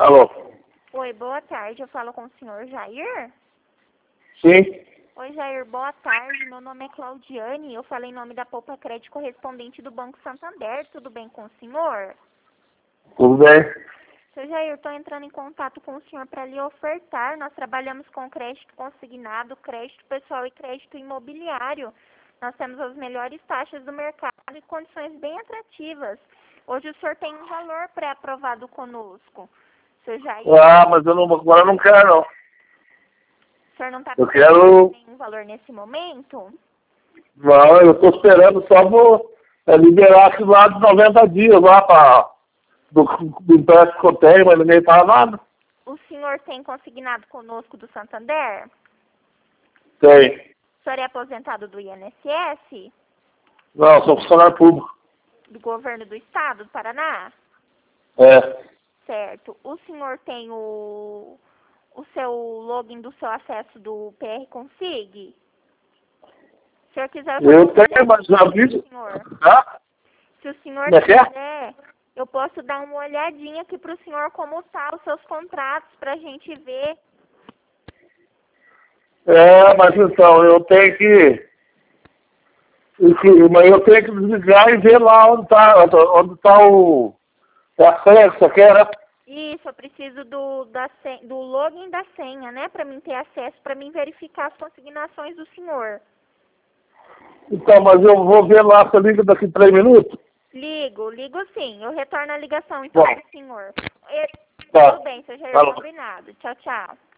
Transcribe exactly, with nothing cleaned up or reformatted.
Alô? Oi, boa tarde. Eu falo com o senhor Jair? Sim? Oi, Jair, boa tarde. Meu nome é Claudiane. Eu falei em nome da Poupa Crédito correspondente do Banco Santander. Tudo bem com o senhor? Tudo bem? Seu Jair, estou entrando em contato com o senhor para lhe ofertar. Nós trabalhamos com crédito consignado, crédito pessoal e crédito imobiliário. Nós temos as melhores taxas do mercado e condições bem atrativas. Hoje o senhor tem um valor pré-aprovado conosco. Seu Jair, Ah, mas eu não, agora eu não quero, não. o senhor não está Eu precisando quero... de nenhum valor nesse momento? Não, eu estou esperando só vou é, liberar aquilo lá de noventa dias lá pra, do, do empréstimo que eu tenho, mas ninguém fala nada. O senhor tem consignado conosco do Santander? Tem. O senhor é aposentado do I N S S? Não, sou funcionário público. Do governo do estado do Paraná? É. Certo. O senhor tem o, o seu login do seu acesso do P R Consig? Se o senhor quiser, eu Eu posso tenho, mas já vi... senhor. Ah? Se o senhor Como é que é? quiser, eu posso dar uma olhadinha aqui para o senhor como tá os seus contratos para a gente ver. É, mas então, eu tenho que... que- Mas eu tenho que desligar e ver lá onde está onde tá o... É a senha que você quer, né? Isso, eu preciso do, da sen- do login da senha, né? Para mim ter acesso, para mim verificar as consignações do senhor. Então, mas eu vou ver lá, você liga daqui a três minutos? Ligo, ligo sim. Eu retorno a ligação então Bom, pro senhor. E- tá. Tudo bem, seu Jair, Falou. combinado. Tchau, tchau.